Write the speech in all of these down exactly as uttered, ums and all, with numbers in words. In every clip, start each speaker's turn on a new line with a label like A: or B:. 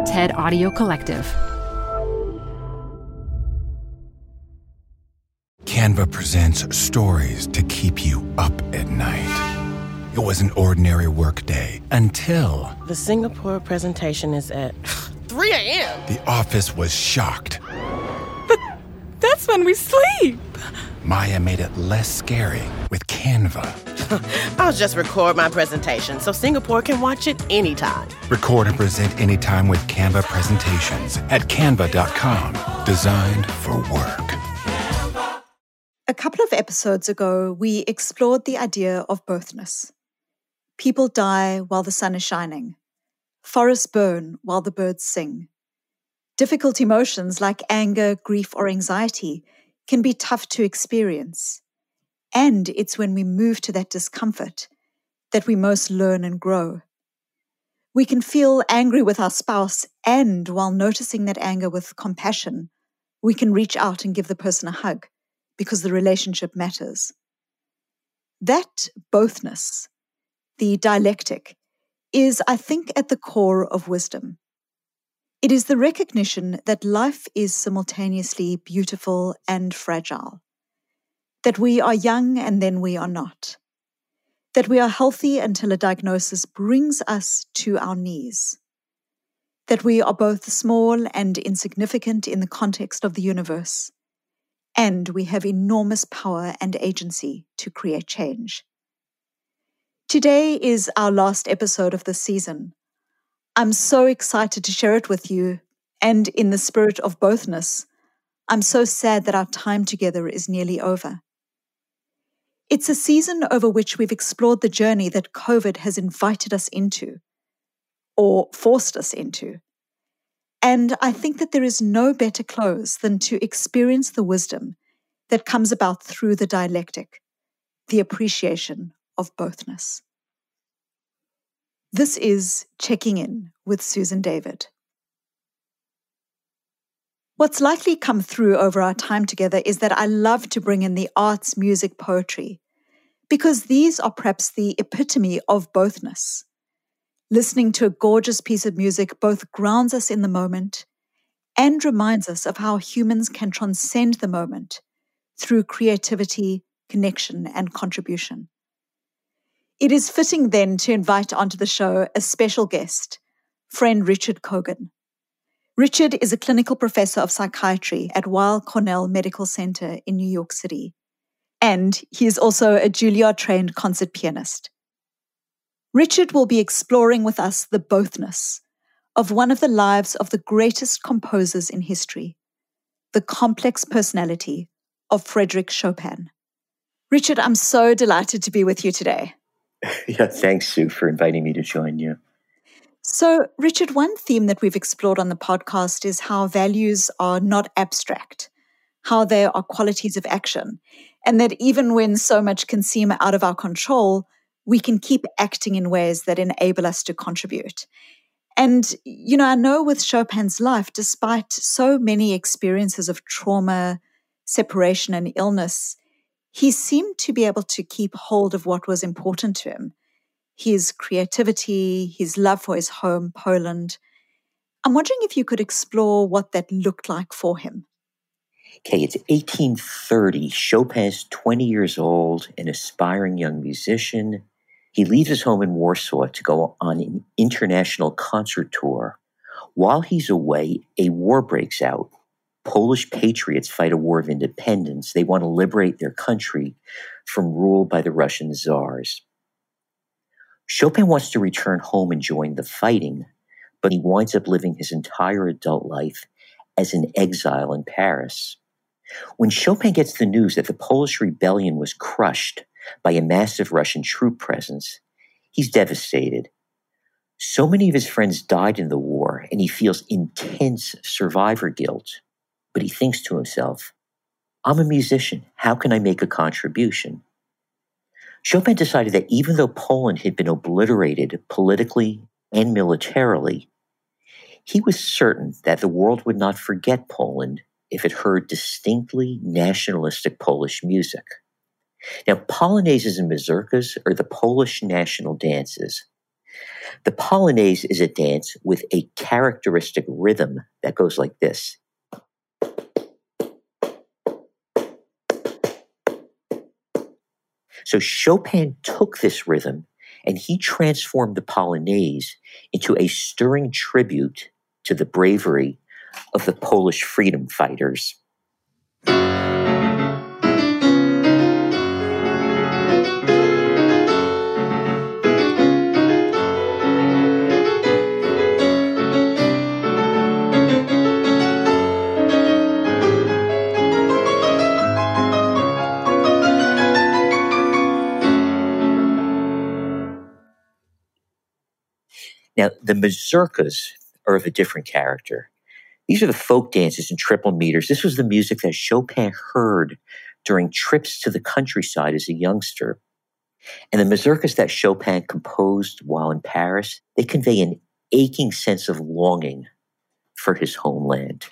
A: TED Audio Collective.
B: Canva presents stories to keep you up at night. It was an ordinary workday until...
C: The Singapore presentation is at three a.m.
B: The office was shocked.
A: But that's when we sleep.
B: Maya made it less scary with Canva.
C: I'll just record my presentation so Singapore can watch it anytime.
B: Record and present anytime with Canva presentations at canva dot com. Designed for work.
D: A couple of episodes ago, we explored the idea of bothness. People die while the sun is shining. Forests burn while the birds sing. Difficult emotions like anger, grief, or anxiety can be tough to experience. And it's when we move to that discomfort that we most learn and grow. We can feel angry with our spouse, and while noticing that anger with compassion, we can reach out and give the person a hug because the relationship matters. That bothness, the dialectic, is, I think, at the core of wisdom. It is the recognition that life is simultaneously beautiful and fragile. That we are young and then we are not. That we are healthy until a diagnosis brings us to our knees. That we are both small and insignificant in the context of the universe. And we have enormous power and agency to create change. Today is our last episode of this season. I'm so excited to share it with you, and in the spirit of bothness, I'm so sad that our time together is nearly over. It's a season over which we've explored the journey that COVID has invited us into, or forced us into. And I think that there is no better close than to experience the wisdom that comes about through the dialectic, the appreciation of bothness. This is Checking In with Susan David. What's likely come through over our time together is that I love to bring in the arts, music, poetry, because these are perhaps the epitome of bothness. Listening to a gorgeous piece of music both grounds us in the moment and reminds us of how humans can transcend the moment through creativity, connection, and contribution. It is fitting then to invite onto the show a special guest, friend Richard Cogan. Richard is a clinical professor of psychiatry at Weill Cornell Medical Center in New York City, and he is also a Juilliard-trained concert pianist. Richard will be exploring with us the bothness of one of the lives of the greatest composers in history, the complex personality of Frédéric Chopin. Richard, I'm so delighted to be with you today.
E: Yeah, thanks, Sue, for inviting me to join you.
D: So, Richard, one theme that we've explored on the podcast is how values are not abstract, how they are qualities of action, and that even when so much can seem out of our control, we can keep acting in ways that enable us to contribute. And, you know, I know with Chopin's life, despite so many experiences of trauma, separation, and illness, he seemed to be able to keep hold of what was important to him. His creativity, his love for his home, Poland. I'm wondering if you could explore what that looked like for him.
E: Okay, it's eighteen thirty. Chopin's twenty years old, an aspiring young musician. He leaves his home in Warsaw to go on an international concert tour. While he's away, a war breaks out. Polish patriots fight a war of independence. They want to liberate their country from rule by the Russian czars. Chopin wants to return home and join the fighting, but he winds up living his entire adult life as an exile in Paris. When Chopin gets the news that the Polish rebellion was crushed by a massive Russian troop presence, he's devastated. So many of his friends died in the war, and he feels intense survivor guilt. But he thinks to himself, I'm a musician. How can I make a contribution? Chopin decided that even though Poland had been obliterated politically and militarily, he was certain that the world would not forget Poland if it heard distinctly nationalistic Polish music. Now, polonaises and mazurkas are the Polish national dances. The Polonaise is a dance with a characteristic rhythm that goes like this. So Chopin took this rhythm and he transformed the Polonaise into a stirring tribute to the bravery of the Polish freedom fighters. Now, the mazurkas are of a different character. These are the folk dances in triple meters. This was the music that Chopin heard during trips to the countryside as a youngster. And the mazurkas that Chopin composed while in Paris, they convey an aching sense of longing for his homeland.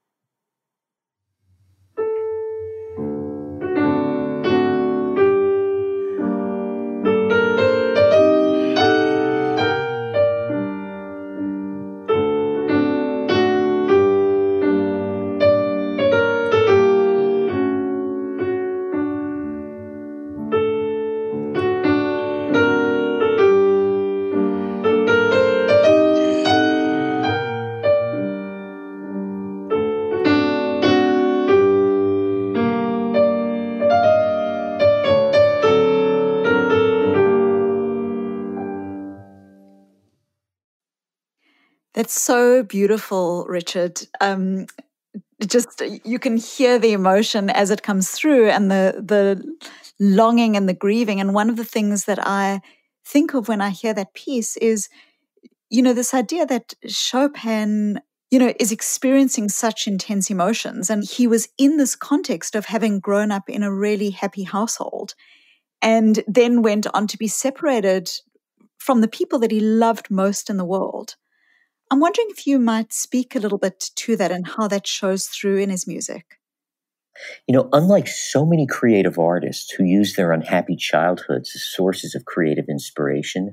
D: That's so beautiful, Richard. Um, just you can hear the emotion as it comes through, and the the longing and the grieving. And one of the things that I think of when I hear that piece is, you know, this idea that Chopin, you know, is experiencing such intense emotions, and he was in this context of having grown up in a really happy household, and then went on to be separated from the people that he loved most in the world. I'm wondering if you might speak a little bit to that and how that shows through in his music.
E: You know, unlike so many creative artists who use their unhappy childhoods as sources of creative inspiration,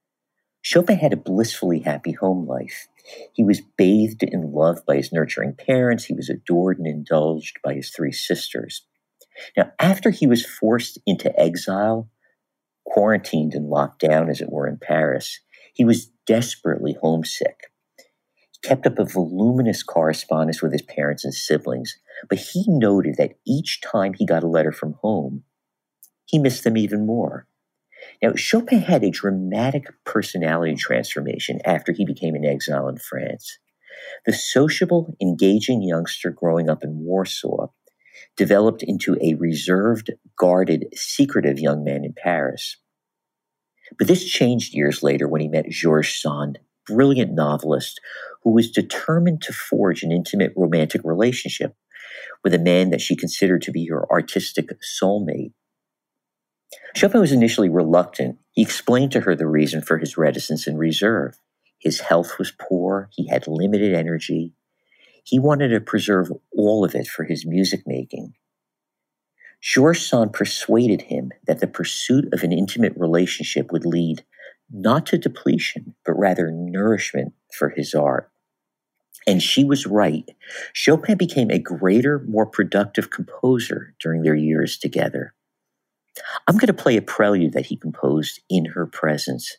E: Chopin had a blissfully happy home life. He was bathed in love by his nurturing parents. He was adored and indulged by his three sisters. Now, after he was forced into exile, quarantined and locked down, as it were, in Paris, he was desperately homesick. Kept up a voluminous correspondence with his parents and siblings, but he noted that each time he got a letter from home, he missed them even more. Now, Chopin had a dramatic personality transformation after he became an exile in France. The sociable, engaging youngster growing up in Warsaw developed into a reserved, guarded, secretive young man in Paris. But this changed years later when he met Georges Sand, brilliant novelist who was determined to forge an intimate romantic relationship with a man that she considered to be her artistic soulmate. Chopin was initially reluctant. He explained to her the reason for his reticence and reserve. His health was poor. He had limited energy. He wanted to preserve all of it for his music making. Georges Sand persuaded him that the pursuit of an intimate relationship would lead not to depletion, but rather nourishment for his art. And she was right. Chopin became a greater, more productive composer during their years together. I'm going to play a prelude that he composed in her presence.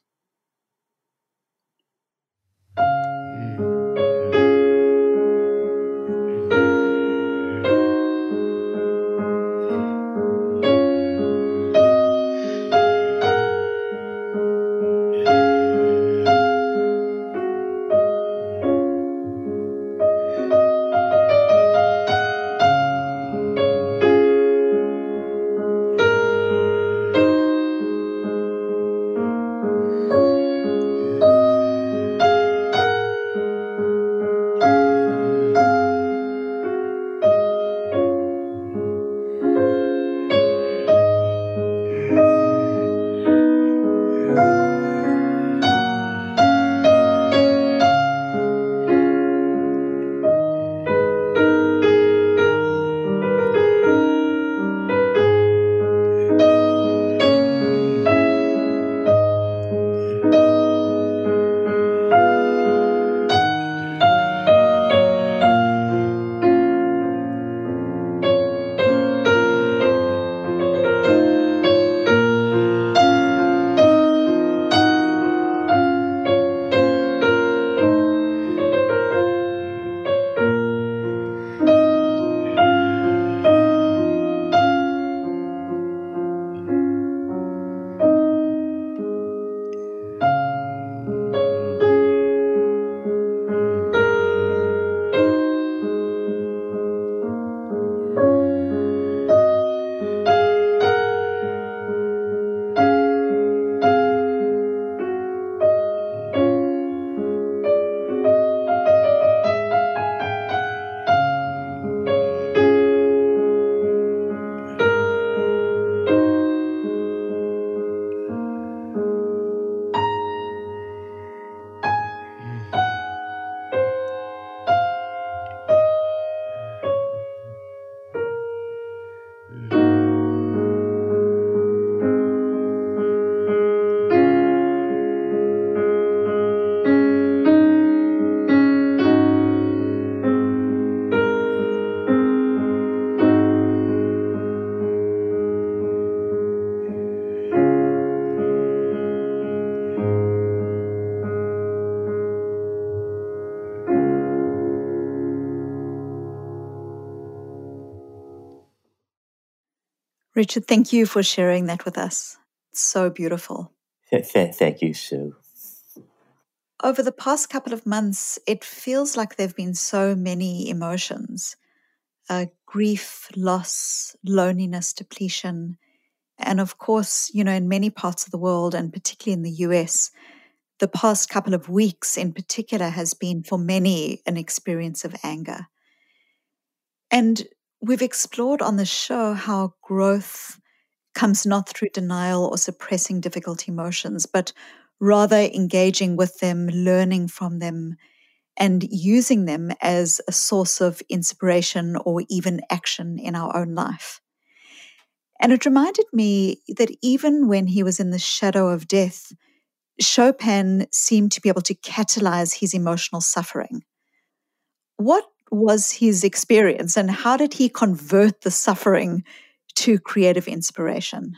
D: Richard, thank you for sharing that with us. It's so beautiful.
E: Th- th- thank you, Sue.
D: Over the past couple of months, it feels like there have been so many emotions. Uh, grief, loss, loneliness, depletion. And of course, you know, in many parts of the world, and particularly in the U S, the past couple of weeks in particular has been for many an experience of anger. And we've explored on the show how growth comes not through denial or suppressing difficult emotions, but rather engaging with them, learning from them, and using them as a source of inspiration or even action in our own life. And it reminded me that even when he was in the shadow of death, Chopin seemed to be able to catalyze his emotional suffering. What was his experience, and how did he convert the suffering to creative inspiration?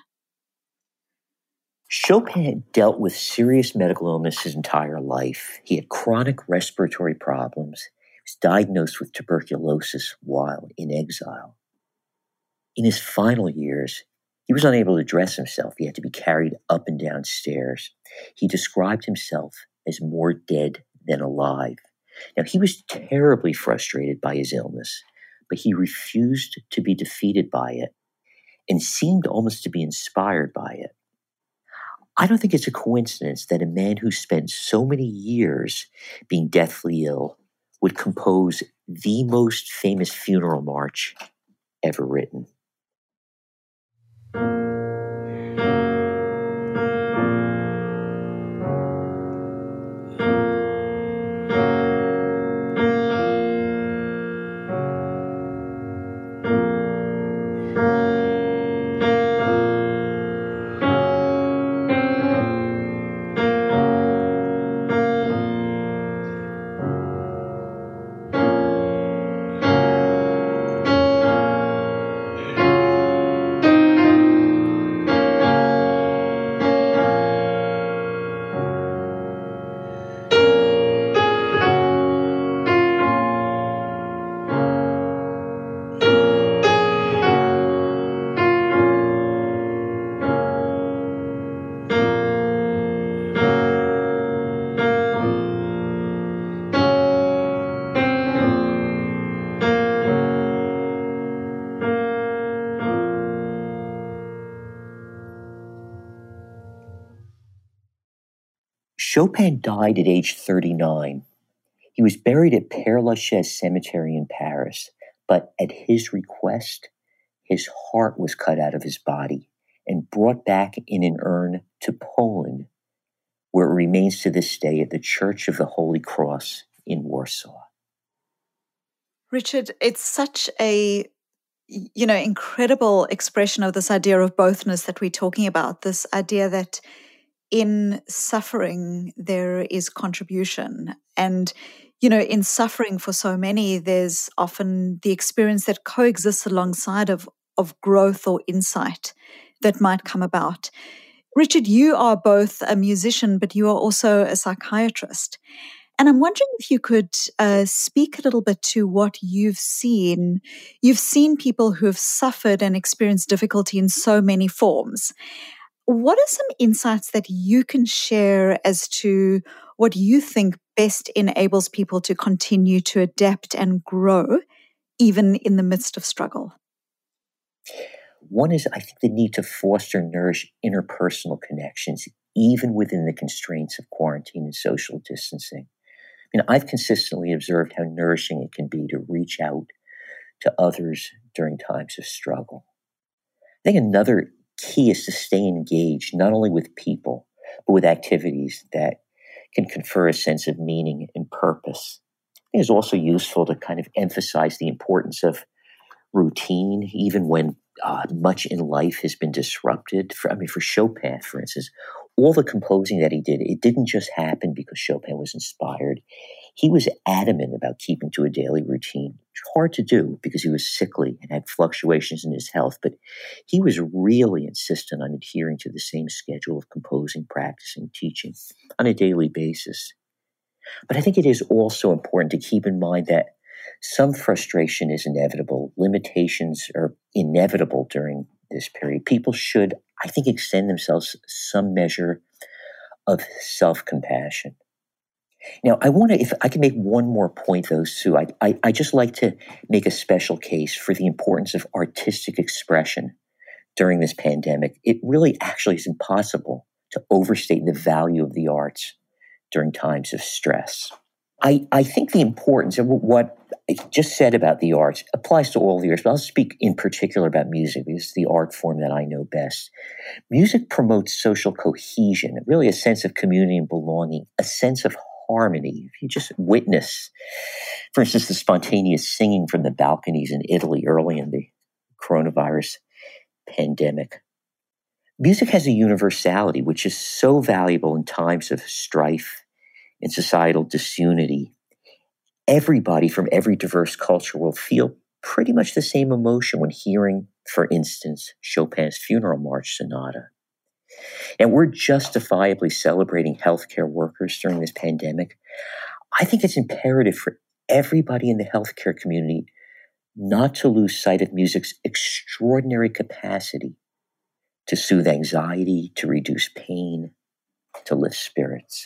E: Chopin had dealt with serious medical illness his entire life. He had chronic respiratory problems. He was diagnosed with tuberculosis while in exile. In his final years, he was unable to dress himself. He had to be carried up and down stairs. He described himself as more dead than alive. Now, he was terribly frustrated by his illness, but he refused to be defeated by it and seemed almost to be inspired by it. I don't think it's a coincidence that a man who spent so many years being deathly ill would compose the most famous funeral march ever written. Chopin died at age thirty-nine. He was buried at Père Lachaise Cemetery in Paris, but at his request, his heart was cut out of his body and brought back in an urn to Poland, where it remains to this day at the Church of the Holy Cross in Warsaw.
D: Richard, it's such a, you know, incredible expression of this idea of bothness that we're talking about, this idea that in suffering, there is contribution. And, you know, in suffering for so many, there's often the experience that coexists alongside of, of growth or insight that might come about. Richard, you are both a musician, but you are also a psychiatrist. And I'm wondering if you could uh, speak a little bit to what you've seen. You've seen people who have suffered and experienced difficulty in so many forms. What are some insights that you can share as to what you think best enables people to continue to adapt and grow, even in the midst of struggle?
E: One is, I think, the need to foster and nourish interpersonal connections, even within the constraints of quarantine and social distancing. I mean, I've consistently observed how nourishing it can be to reach out to others during times of struggle. I think another key is to stay engaged, not only with people, but with activities that can confer a sense of meaning and purpose. I think it's also useful to kind of emphasize the importance of routine, even when uh, much in life has been disrupted. For, I mean, for Chopin, for instance, all the composing that he did, it didn't just happen because Chopin was inspired. He was adamant about keeping to a daily routine. It's hard to do because he was sickly and had fluctuations in his health, but he was really insistent on adhering to the same schedule of composing, practicing, teaching on a daily basis. But I think it is also important to keep in mind that some frustration is inevitable. Limitations are inevitable during this period. People should, I think, extend themselves some measure of self-compassion. Now, I want to, if I can make one more point, though, Sue, I, I, I just like to make a special case for the importance of artistic expression during this pandemic. It really actually is impossible to overstate the value of the arts during times of stress. I, I think the importance of what I just said about the arts applies to all the arts, but I'll speak in particular about music because it's the art form that I know best. Music promotes social cohesion, really a sense of community and belonging, a sense of harmony. If you just witness, for instance, the spontaneous singing from the balconies in Italy early in the coronavirus pandemic. Music has a universality which is so valuable in times of strife and societal disunity. Everybody from every diverse culture will feel pretty much the same emotion when hearing, for instance, Chopin's Funeral March Sonata. And we're justifiably celebrating healthcare workers during this pandemic. I think it's imperative for everybody in the healthcare community not to lose sight of music's extraordinary capacity to soothe anxiety, to reduce pain, to lift spirits.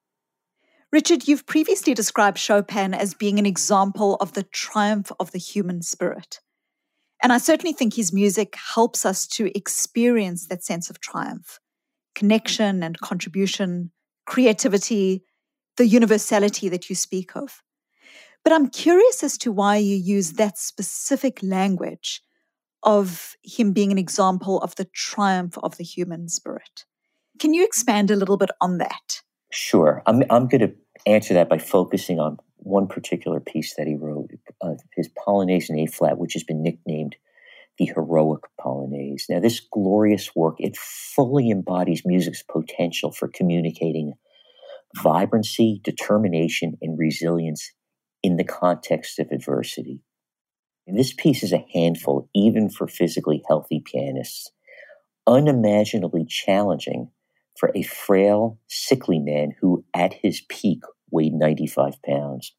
D: Richard, you've previously described Chopin as being an example of the triumph of the human spirit. And I certainly think his music helps us to experience that sense of triumph, connection and contribution, creativity, the universality that you speak of. But I'm curious as to why you use that specific language of him being an example of the triumph of the human spirit. Can you expand a little bit on that?
E: Sure. I'm I'm going to answer that by focusing on one particular piece that he wrote, uh, his Polonaise in A-flat, which has been nicknamed the Heroic Polonaise. Now, this glorious work, it fully embodies music's potential for communicating vibrancy, determination, and resilience in the context of adversity. And this piece is a handful, even for physically healthy pianists, unimaginably challenging for a frail, sickly man who, at his peak, weighed ninety-five pounds.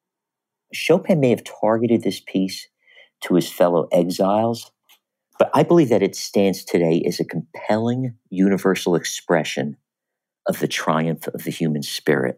E: Chopin may have targeted this piece to his fellow exiles, but I believe that it stands today as a compelling, universal expression of the triumph of the human spirit.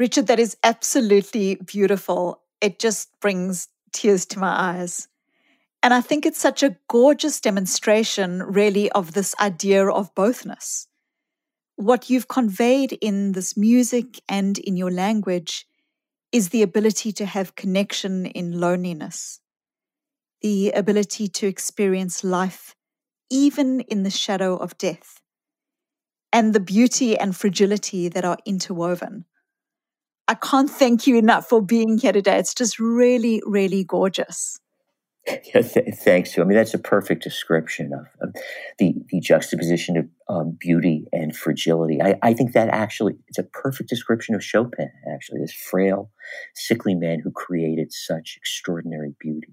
D: Richard, that is absolutely beautiful. It just brings tears to my eyes. And I think it's such a gorgeous demonstration, really, of this idea of bothness. What you've conveyed in this music and in your language is the ability to have connection in loneliness, the ability to experience life even in the shadow of death, and the beauty and fragility that are interwoven. I can't thank you enough for being here today. It's just really, really gorgeous.
E: Yeah, th- thanks, Sue. I mean, that's a perfect description of, of the, the juxtaposition of um, beauty and fragility. I, I think that actually it's a perfect description of Chopin, actually, this frail, sickly man who created such extraordinary beauty.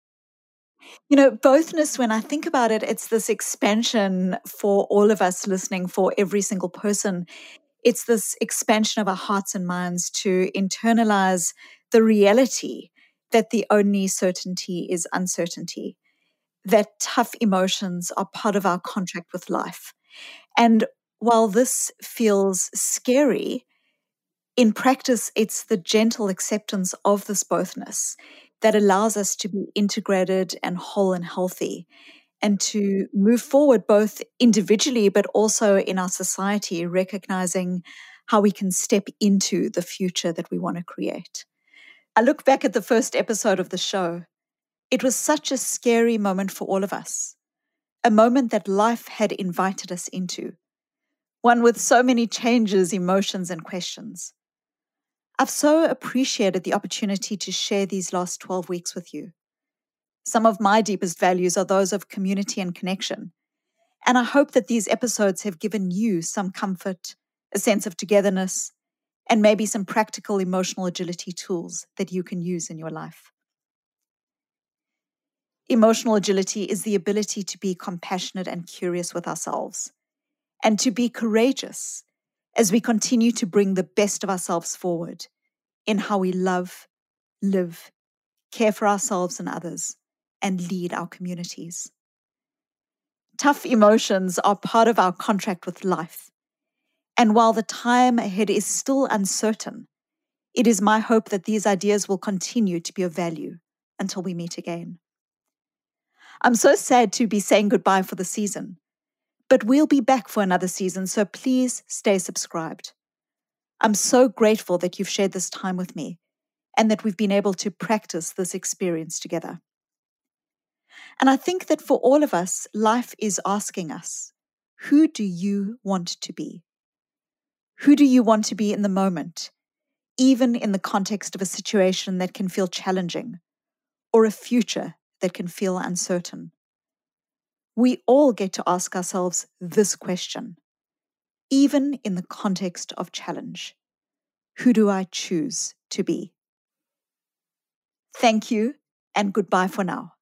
D: You know, bothness, when I think about it, it's this expansion for all of us listening, for every single person. It's this expansion of our hearts and minds to internalize the reality that the only certainty is uncertainty, that tough emotions are part of our contract with life. And while this feels scary, in practice, it's the gentle acceptance of this bothness that allows us to be integrated and whole and healthy, and to move forward both individually but also in our society, recognizing how we can step into the future that we want to create. I look back at the first episode of the show. It was such a scary moment for all of us, a moment that life had invited us into, one with so many changes, emotions, and questions. I've so appreciated the opportunity to share these last twelve weeks with you. Some of my deepest values are those of community and connection. And I hope that these episodes have given you some comfort, a sense of togetherness, and maybe some practical emotional agility tools that you can use in your life. Emotional agility is the ability to be compassionate and curious with ourselves, and to be courageous as we continue to bring the best of ourselves forward in how we love, live, care for ourselves and others, and lead our communities. Tough emotions are part of our contract with life. And while the time ahead is still uncertain, it is my hope that these ideas will continue to be of value until we meet again. I'm so sad to be saying goodbye for the season, but we'll be back for another season, so please stay subscribed. I'm so grateful that you've shared this time with me and that we've been able to practice this experience together. And I think that for all of us, life is asking us, who do you want to be? Who do you want to be in the moment, even in the context of a situation that can feel challenging or a future that can feel uncertain? We all get to ask ourselves this question, even in the context of challenge. Who do I choose to be? Thank you, and goodbye for now.